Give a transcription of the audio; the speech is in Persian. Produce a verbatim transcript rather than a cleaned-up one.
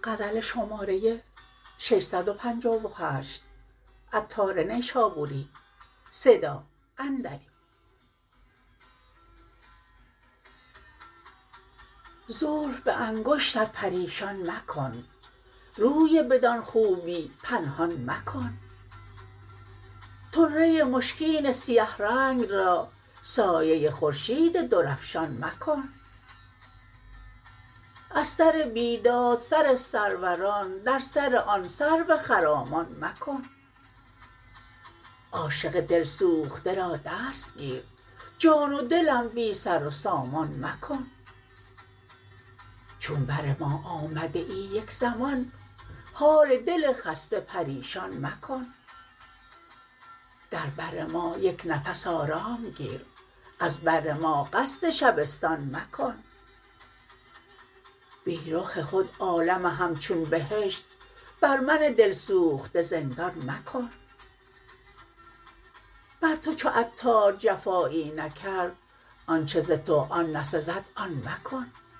غزل شماره ششصد و پنجاه و هشت عطار نیشابوری صدا اندری زلف به انگشتت پریشان مکن روی بدان خوبی پنهان مکن طره مشکین سیه رنگ را سایه خورشید درافشان مکن از سر بیداد سر سروران در سر آن سرو خرامان مکن عاشق دلسوخته را دست گیر جان و دلم بی سر و سامان مکن چون بر ما آمده ای یک زمان حال دل خسته پریشان مکن در بر ما یک نفس آرام گیر از بر ما قصد شبستان مکن بی رخ خود عالم همچون بهشت بر من دلسوخته زندان مکن بر تو چو عطار جفایی نکرد آنچه ز تو آن نسزد آن مکن